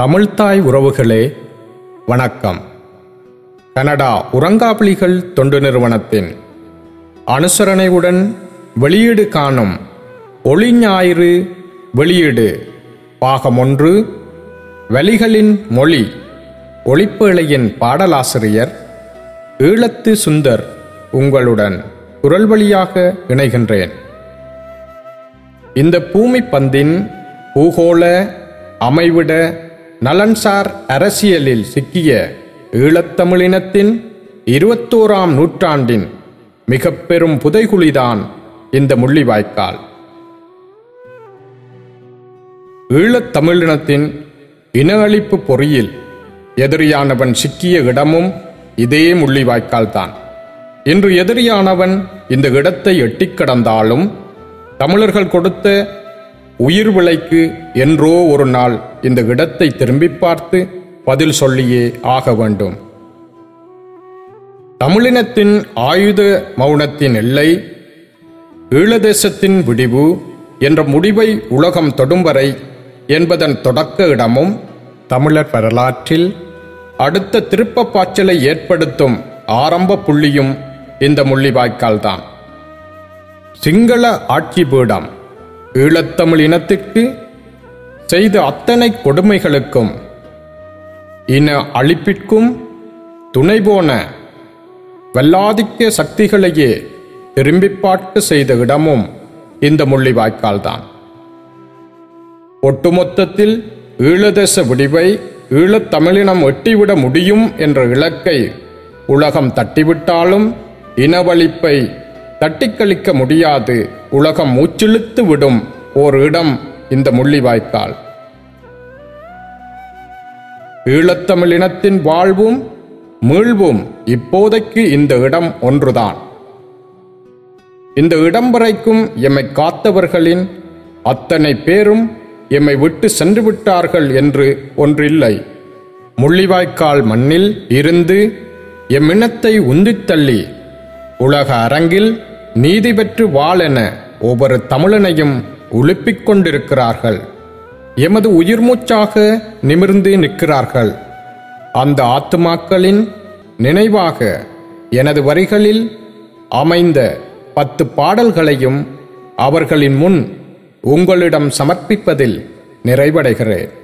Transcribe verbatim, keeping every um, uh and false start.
தமிழ்த்தாய் உறவுகளே வணக்கம். கனடா உறங்காப்புலிகள் தொண்டு நிறுவனத்தின் அனுசரணையுடன் வெளியீடு காணும் ஒளி ஞாயிறு வெளியீடு பாகம் ஒன்று, வலிகளின் மொழி, ஒளிப்பேழையின் பாடலாசிரியர் ஈழத்து சுந்தர் உங்களுடன் குரல் வழியாக இணைகின்றேன். இந்த பூமி பந்தின் பூகோள அமைவிட நலன்சார் அரசியலில் சிக்கிய ஈழத்தமிழினத்தின் இருபத்தோராம் நூற்றாண்டின் மிக பெரும் புதைகுழிதான் இந்த முள்ளிவாய்க்கால். ஈழத்தமிழினத்தின் இன அழிப்பு பொறியில் எதிரியானவன் சிக்கிய இடமும் இதே முள்ளிவாய்க்கால் தான். இன்று எதிரியானவன் இந்த இடத்தை எட்டிக் கடந்தாலும் தமிழர்கள் கொடுத்த உயிர் விலைக்கு என்றோ ஒரு நாள் இந்த இடத்தை திரும்பி பார்த்து பதில் சொல்லியே ஆக வேண்டும். தமிழினத்தின் ஆயுத மௌனத்தின் எல்லை, ஈழதேசத்தின் விடிவு என்ற முடிவை உலகம் தொடும் வரை என்பதன் தொடக்க இடமும் தமிழர் வரலாற்றில் அடுத்த திருப்ப பாய்ச்சலை ஏற்படுத்தும் ஆரம்ப புள்ளியும் இந்த முள்ளிவாய்க்கால்தான். சிங்கள ஆட்சி பீடம் ஈழத்தமிழ் இனத்திற்கு செய்த அத்தனை கொடுமைகளுக்கும் இன அழிப்பிற்கும் துணை போன வல்லாதிக்க சக்திகளையே திரும்பி பார்க்க செய்த இடமும் இந்த முள்ளிவாய்க்கால்தான். ஒட்டுமொத்தத்தில் ஈழதேச விடிவை ஈழத்தமிழினம் எட்டிவிட முடியும் என்ற இலக்கை உலகம் தட்டிவிட்டாலும் இனவழிப்பை தட்டிக்கழிக்க முடியாது உலகம் மூச்சிழுத்து விடும் ஓர் இடம் இந்த முள்ளிவாய்க்கால். ஈழத்தமிழினத்தின் வாழ்வும் மீள்வும் இப்போதைக்கு இந்த இடம் ஒன்றுதான். இந்த இடம் வரைக்கும் எம்மை காத்தவர்களின் அத்தனை பேரும் எம்மை விட்டு சென்று விட்டார்கள் என்று ஒன்றில்லை. முள்ளிவாய்க்கால் மண்ணில் இருந்து எம் இனத்தை உந்தித் தள்ளி உலக அரங்கில் நீதி பெற்று வாழென ஒவ்வொரு தமிழனையும் உழுப்பிக் கொண்டிருக்கிறார்கள். எமது உயிர் மூச்சாக நிமிர்ந்து நிற்கிறார்கள். அந்த ஆத்துமாக்களின் நினைவாக எனது வரிகளில் அமைந்த பத்து பாடல்களையும் அவர்களின் முன் உங்களிடம் சமர்ப்பிப்பதில் நிறைவடைகிறேன்.